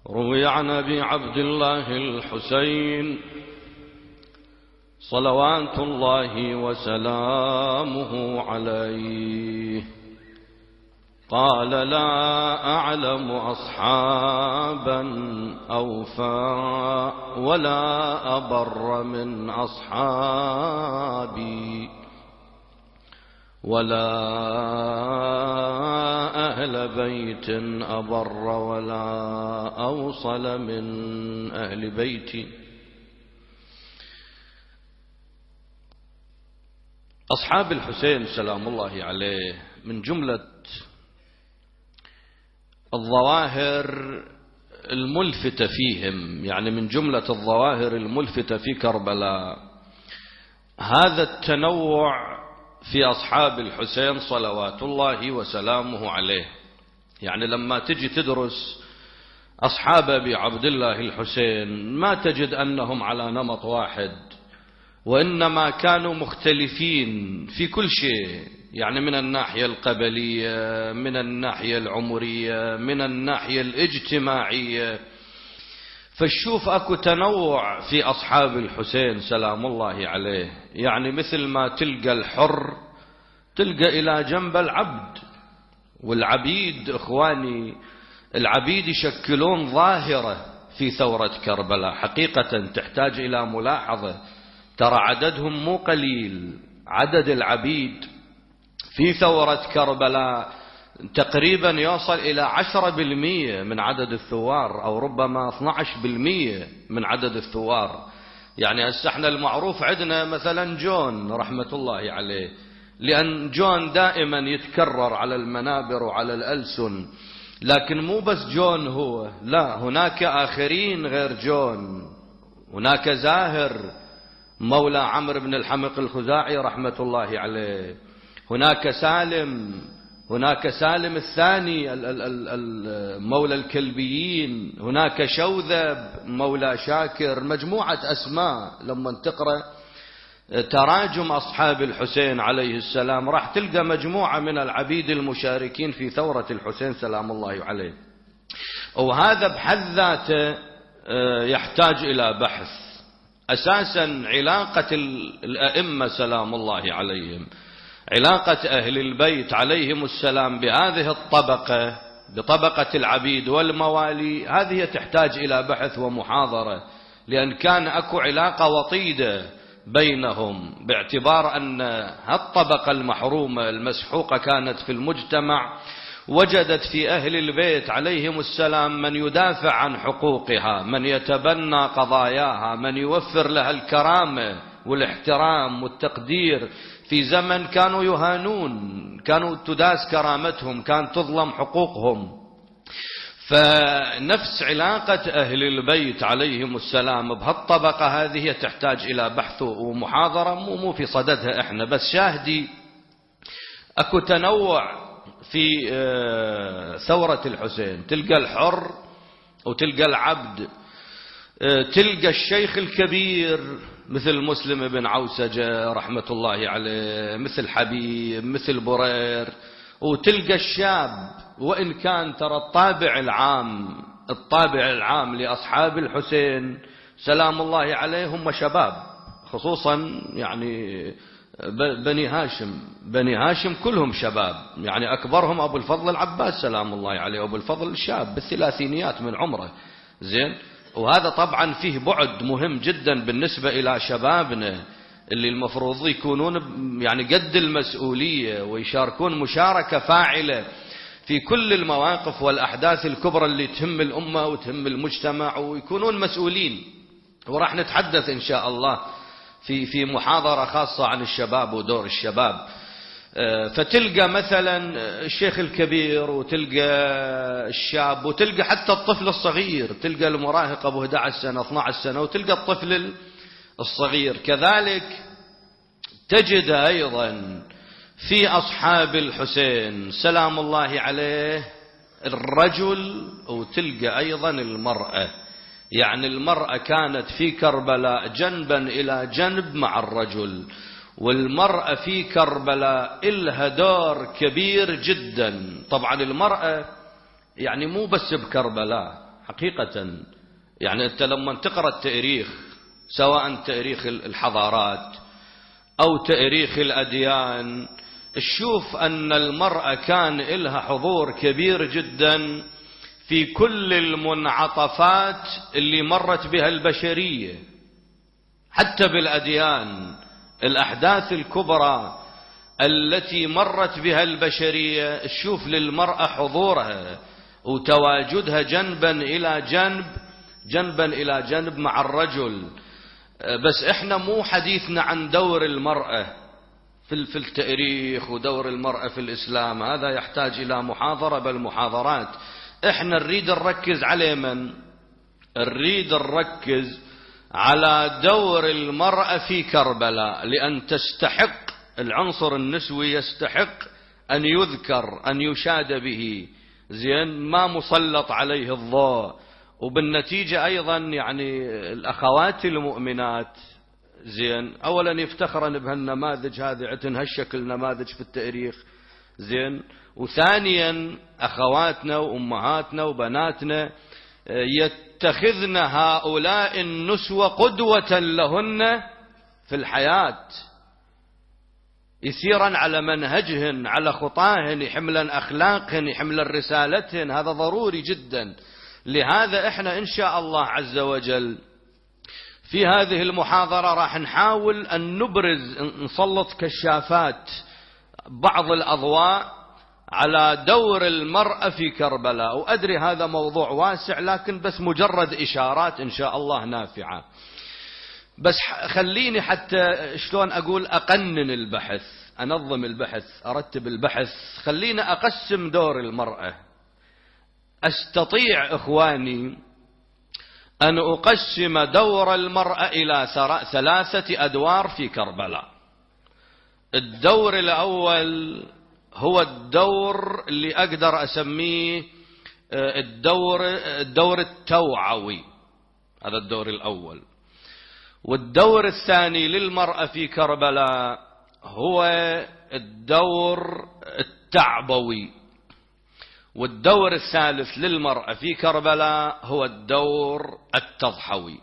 روي عن أبي عبد الله الحسين صلوات الله وسلامه عليه قال: لا أعلم أصحابا أوفى ولا أبر من أصحابي، ولا أهل بيت أبر ولا أوصل من أهل بيتي. أصحاب الحسين سلام الله عليه من جملة الظواهر الملفتة فيهم، يعني من جملة الظواهر الملفتة في كربلاء هذا التنوع في أصحاب الحسين صلوات الله وسلامه عليه. يعني لما تجي تدرس أصحاب أبي عبد الله الحسين ما تجد أنهم على نمط واحد، وإنما كانوا مختلفين في كل شيء، يعني من الناحية القبلية، من الناحية العمرية، من الناحية الاجتماعية. فالشوف أكو تنوع في أصحاب الحسين سلام الله عليه. يعني مثل ما تلقى الحر تلقى إلى جنب العبد، والعبيد إخواني العبيد يشكلون ظاهرة في ثورة كربلاء حقيقة تحتاج إلى ملاحظة. ترى عددهم مو قليل، عدد العبيد في ثورة كربلاء تقريبا يوصل إلى عشرة بالمئة من عدد الثوار، أو ربما اثني عشر بالمئة من عدد الثوار. يعني هسه احنا المعروف عندنا مثلا جون رحمة الله عليه، لأن جون دائما يتكرر على المنابر وعلى الألسن، لكن مو بس جون هو، لا، هناك آخرين غير جون. هناك زاهر مولى عمرو بن الحمق الخزاعي رحمة الله عليه، هناك سالم، هناك سالم الثاني مولى الكلبيين، هناك شوذب مولى شاكر، مجموعة أسماء. لما تقرأ تراجم أصحاب الحسين عليه السلام راح تلقى مجموعة من العبيد المشاركين في ثورة الحسين سلام الله عليه. وهذا بحد ذاته يحتاج إلى بحث. أساسا علاقة الأئمة سلام الله عليهم، علاقة أهل البيت عليهم السلام بهذه الطبقة، بطبقة العبيد والموالي، هذه تحتاج إلى بحث ومحاضرة، لأن كان أكو علاقة وطيدة بينهم، باعتبار أن هالطبقة المحرومة المسحوقة كانت في المجتمع وجدت في أهل البيت عليهم السلام من يدافع عن حقوقها، من يتبنى قضاياها، من يوفر لها الكرامة والاحترام والتقدير في زمن كانوا يهانون، كانوا تداس كرامتهم، كانت تظلم حقوقهم. فنفس علاقة أهل البيت عليهم السلام بهالطبقة هذه تحتاج إلى بحث ومحاضرة، مو مو في صددها إحنا، بس شاهدي أكو تنوع في ثورة الحسين. تلقى الحر وتلقى العبد، تلقى الشيخ الكبير مثل مسلم بن عوسجة رحمة الله عليه، مثل حبيب، مثل برير، وتلقى الشاب. وإن كان ترى الطابع العام الطابع العام لأصحاب الحسين سلام الله عليهم شباب، خصوصا يعني بني هاشم بني هاشم كلهم شباب، يعني أكبرهم أبو الفضل العباس سلام الله عليه، أبو الفضل شاب بالثلاثينيات من عمره، زين. وهذا طبعا فيه بعد مهم جدا بالنسبة إلى شبابنا اللي المفروض يكونون يعني قد المسؤولية ويشاركون مشاركة فاعلة في كل المواقف والأحداث الكبرى اللي تهم الأمة وتهم المجتمع، ويكونون مسؤولين. وراح نتحدث إن شاء الله في في محاضرة خاصة عن الشباب ودور الشباب. فتلقى مثلا الشيخ الكبير، وتلقى الشاب، وتلقى حتى الطفل الصغير، تلقى المراهق أبو أحد عشر سنة اثني عشر سنة، وتلقى الطفل الصغير. كذلك تجد أيضا في أصحاب الحسين سلام الله عليه الرجل، وتلقى أيضا المرأة. يعني المرأة كانت في كربلاء جنبا إلى جنب مع الرجل، والمرأة في كربلاء إلها دور كبير جدا. طبعا المرأة يعني مو بس بكربلاء، حقيقة. يعني أنت لما تقرأ التاريخ، سواء تاريخ الحضارات أو تاريخ الأديان، تشوف أن المرأة كان لها حضور كبير جدا في كل المنعطفات اللي مرت بها البشرية. حتى بالأديان الأحداث الكبرى التي مرت بها البشرية تشوف للمرأة حضورها وتواجدها جنبا إلى جنب جنبا إلى جنب مع الرجل. بس احنا مو حديثنا عن دور المرأة في في التاريخ ودور المرأة في الإسلام، هذا يحتاج إلى محاضرة بل محاضرات. احنا نريد نركز على من؟ نريد نركز على دور المرأة في كربلاء، لأن تستحق العنصر النسوي، يستحق أن يذكر، أن يشاد به، زين، ما مسلط عليه الضوء. وبالنتيجة أيضا يعني الأخوات المؤمنات، زين، أولا يفتخرن بهالنماذج هذه، عندهن هالشكل نماذج في التاريخ، زين. وثانيا أخواتنا وأمهاتنا وبناتنا يتخذن هؤلاء النسوة قدوة لهن في الحياة، يسيرا على منهجهن، على خطاهن، يحملن أخلاقهن، يحملن رسالتهن. هذا ضروري جدا. لهذا احنا إن شاء الله عز وجل في هذه المحاضرة راح نحاول أن نبرز، نسلط كشافات بعض الأضواء على دور المرأة في كربلاء. وأدري هذا موضوع واسع، لكن بس مجرد إشارات إن شاء الله نافعة. بس خليني حتى شلون أقول أقنن البحث، أنظم البحث، أرتب البحث. خلينا أقسم دور المرأة. أستطيع إخواني أن أقسم دور المرأة إلى ثلاثة أدوار في كربلاء. الدور الأول هو الدور اللي أقدر أسميه الدور الدور التوعوي، هذا الدور الأول. والدور الثاني للمرأة في كربلاء هو الدور التعبوي. والدور الثالث للمرأة في كربلاء هو الدور التضحوي.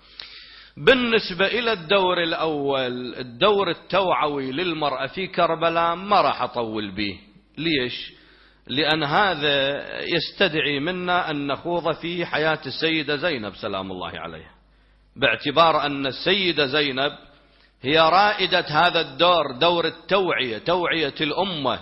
بالنسبة إلى الدور الأول، الدور التوعوي للمرأة في كربلاء، ما راح أطول به. ليش؟ لأن هذا يستدعي منا أن نخوض في حياة السيدة زينب سلام الله عليها، باعتبار أن السيدة زينب هي رائدة هذا الدور، دور التوعية، توعية الأمة،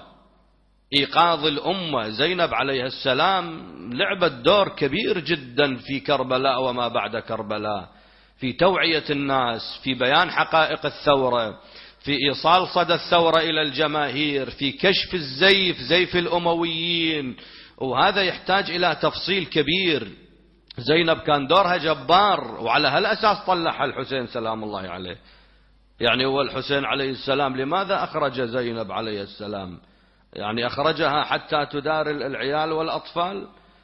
إيقاظ الأمة. زينب عليها السلام لعبت دور كبير جدا في كربلاء وما بعد كربلاء، في توعية الناس، في بيان حقائق الثورة، في إيصال صدى الثورة إلى الجماهير، في كشف الزيف، زيف الأمويين. وهذا يحتاج إلى تفصيل كبير. زينب كان دورها جبار، وعلى هالأساس طلعها الحسين سلام الله عليه. يعني هو الحسين عليه السلام لماذا أخرج زينب عليه السلام؟ يعني أخرجها حتى تدار العيال والأطفال؟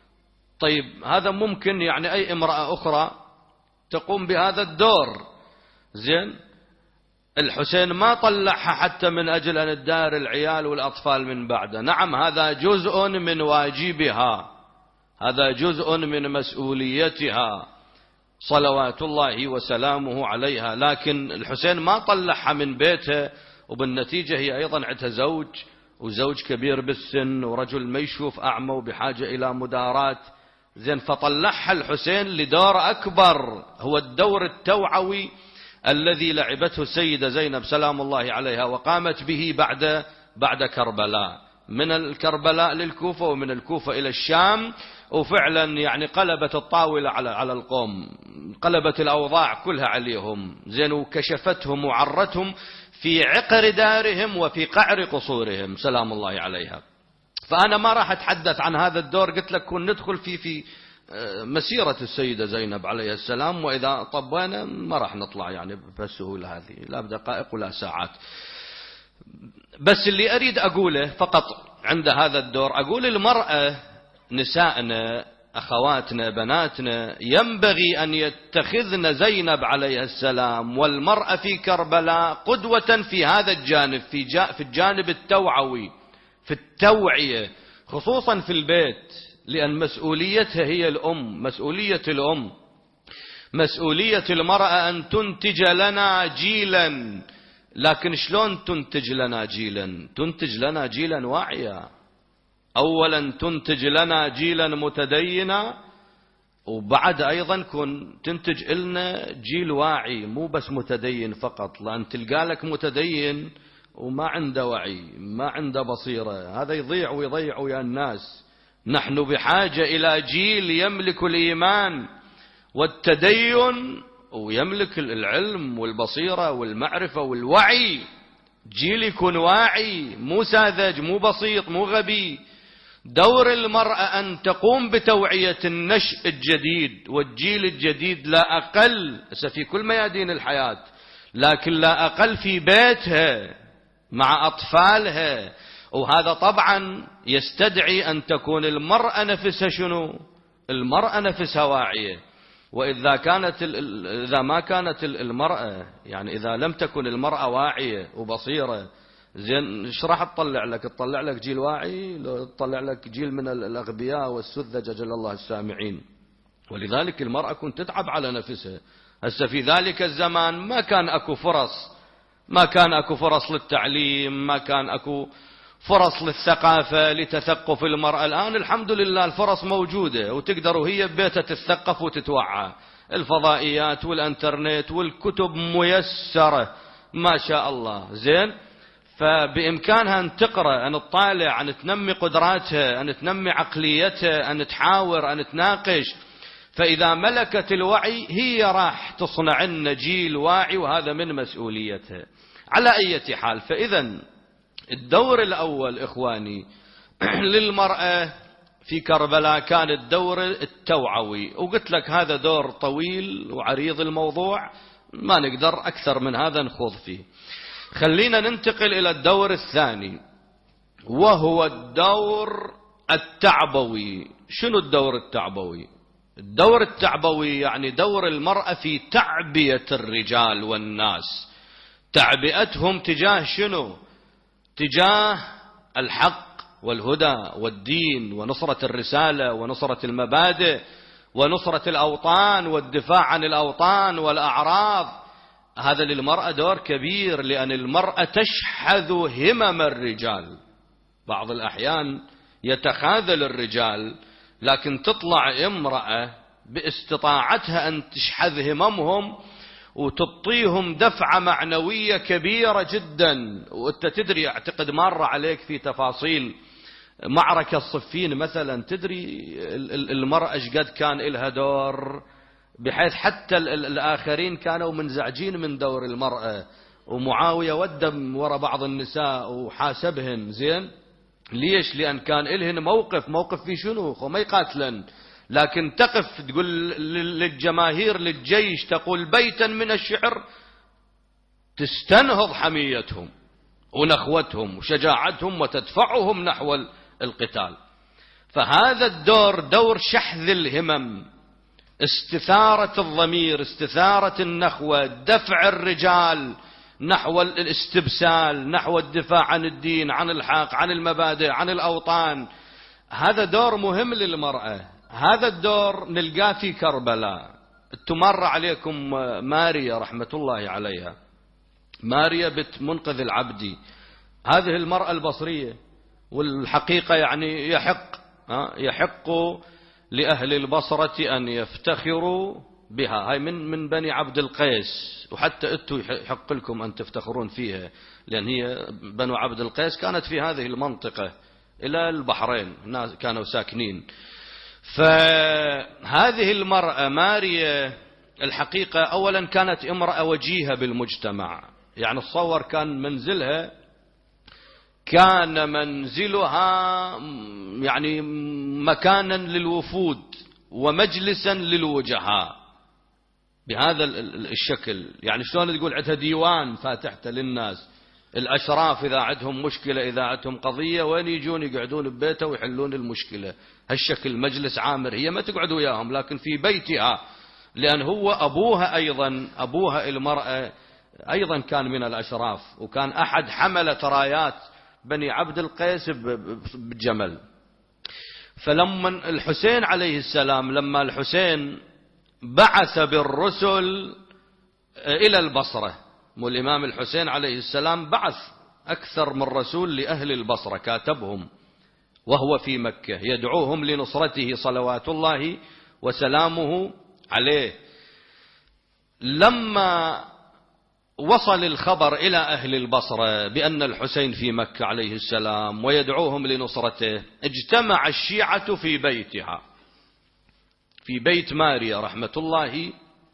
طيب هذا ممكن يعني أي امرأة أخرى تقوم بهذا الدور، زين. الحسين ما طلعها حتى من أجل أن تدار العيال والأطفال من بعده. نعم هذا جزء من واجبها، هذا جزء من مسؤوليتها صلوات الله وسلامه عليها، لكن الحسين ما طلعها من بيته. وبالنتيجة هي أيضا عندها زوج، وزوج كبير بالسن، ورجل ما يشوف أعمى وبحاجة إلى مدارات، زين. فطلعها الحسين لدور أكبر، هو الدور التوعوي الذي لعبته السيدة زينب سلام الله عليها، وقامت به بعد بعد كربلاء، من الكربلاء للكوفة، ومن الكوفة إلى الشام. وفعلا يعني قلبت الطاولة على على القوم، قلبت الأوضاع كلها عليهم، زين. وكشفتهم وعرتهم في عقر دارهم وفي قعر قصورهم سلام الله عليها. فأنا ما راح أتحدث عن هذا الدور، قلت لك كن ندخل في في مسيرة السيدة زينب عليه السلام، وإذا طبينا ما راح نطلع يعني بهالسهولة هذه، لا بدقائق ولا ساعات. بس اللي أريد أقوله فقط عند هذا الدور، أقول المرأة، نسائنا، أخواتنا، بناتنا، ينبغي أن يتخذن زينب عليه السلام والمرأة في كربلاء قدوة في هذا الجانب، في في الجانب التوعوي، في التوعية، خصوصا في البيت. لأن مسؤوليتها هي الأم، مسؤولية الأم، مسؤولية المرأة أن تنتج لنا جيلا. لكن شلون تنتج لنا جيلا؟ تنتج لنا جيلا واعيا. أولا تنتج لنا جيلا متدينا، وبعد أيضا كن تنتج لنا جيل واعي، مو بس متدين فقط، لأن تلقى لك متدين وما عنده وعي، ما عنده بصيرة، هذا يضيع ويضيع ويا الناس. نحن بحاجة إلى جيل يملك الإيمان والتدين ويملك العلم والبصيرة والمعرفة والوعي. جيل يكون واعي، مو ساذج، مو بسيط، مو غبي. دور المرأة أن تقوم بتوعية النشء الجديد والجيل الجديد، لا أقل في كل ميادين الحياة، لكن لا أقل في بيتها مع أطفالها. وهذا طبعا يستدعي أن تكون المرأة نفسها شنو؟ المرأة نفسها واعية. وإذا كانت إذا ما كانت المرأة، يعني إذا لم تكن المرأة واعية وبصيرة، زين ايش راح تطلع لك؟ تطلع لك جيل واعي؟ لو تطلع لك جيل من الأغبياء والسذج جل الله السامعين. ولذلك المرأة كنت تتعب على نفسها. هسه في ذلك الزمان ما كان أكو فرص، ما كان أكو فرص للتعليم، ما كان أكو فرص للثقافة لتثقف المرأة. الآن الحمد لله الفرص موجودة، وتقدر وهي ببيتها تتثقف وتتوعى. الفضائيات والانترنت والكتب ميسرة ما شاء الله، زين. فبإمكانها أن تقرأ، أن تطالع، أن تنمي قدراتها، أن تنمي عقليتها، أن تحاور، أن تناقش. فإذا ملكت الوعي هي راح تصنع لنا جيل واعي، وهذا من مسؤوليتها. على أي حال، فإذا الدور الأول إخواني للمرأة في كربلاء كان الدور التوعوي، وقلت لك هذا دور طويل وعريض الموضوع، ما نقدر أكثر من هذا نخوض فيه. خلينا ننتقل إلى الدور الثاني، وهو الدور التعبوي. شنو الدور التعبوي؟ الدور التعبوي يعني دور المرأة في تعبئة الرجال والناس. تعبئتهم تجاه شنو؟ تجاه الحق والهدى والدين ونصرة الرسالة ونصرة المبادئ ونصرة الأوطان والدفاع عن الأوطان والأعراض. هذا للمرأة دور كبير، لأن المرأة تشحذ همم الرجال. بعض الأحيان يتخاذل الرجال، لكن تطلع امرأة باستطاعتها أن تشحذ هممهم وتعطيهم دفعة معنوية كبيرة جدا. وأنت تدري، أعتقد مرة عليك في تفاصيل معركة صفين مثلا، تدري المرأة ايش قد كان لها دور، بحيث حتى الآخرين كانوا منزعجين من دور المرأة. ومعاوية ودم وراء بعض النساء وحاسبهن، زين. ليش؟ لأن كان إلهن موقف، موقف في شنو؟ ما يقاتلن، لكن تقف تقول للجماهير للجيش، تقول بيتا من الشعر تستنهض حميتهم ونخوتهم وشجاعتهم وتدفعهم نحو القتال. فهذا الدور دور شحذ الهمم، استثارة الضمير، استثارة النخوة، دفع الرجال نحو الاستبسال، نحو الدفاع عن الدين، عن الحق، عن المبادئ، عن الأوطان. هذا دور مهم للمرأة. هذا الدور نلقاه في كربلاء. تمر عليكم ماريا رحمة الله عليها، ماريا بنت منقذ العبدي، هذه المرأة البصرية. والحقيقة يعني يحق يحق لأهل البصرة أن يفتخروا بها. هاي من من بني عبد القيس، وحتى أنتم يحق لكم أن تفتخرون فيها، لأن هي بنو عبد القيس كانت في هذه المنطقة إلى البحرين، الناس كانوا ساكنين. فهذه المرأة ماريا الحقيقة أولا كانت امرأة وجيهة بالمجتمع. يعني تصور كان منزلها كان منزلها يعني مكانا للوفود ومجلسا للوجهاء بهذا الشكل. يعني شلون تقول عندها ديوان فاتحته للناس، الأشراف إذا عندهم مشكلة، إذا عندهم قضية، وين يجون يقعدون ببيته ويحلون المشكلة. هالشكل مجلس عامر، هي ما تقعد وياهم لكن في بيتها، لأن هو أبوها أيضا، أبوها المرأة أيضا كان من الأشراف، وكان أحد حملة رايات بني عبد القيس بالجمل. فلما الحسين عليه السلام لما الحسين بعث بالرسل إلى البصرة، والإمام الحسين عليه السلام بعث أكثر من رسول لأهل البصرة كاتبهم وهو في مكة يدعوهم لنصرته صلوات الله وسلامه عليه. لما وصل الخبر إلى أهل البصرة بأن الحسين في مكة عليه السلام ويدعوهم لنصرته، اجتمع الشيعة في بيتها، في بيت ماريا رحمة الله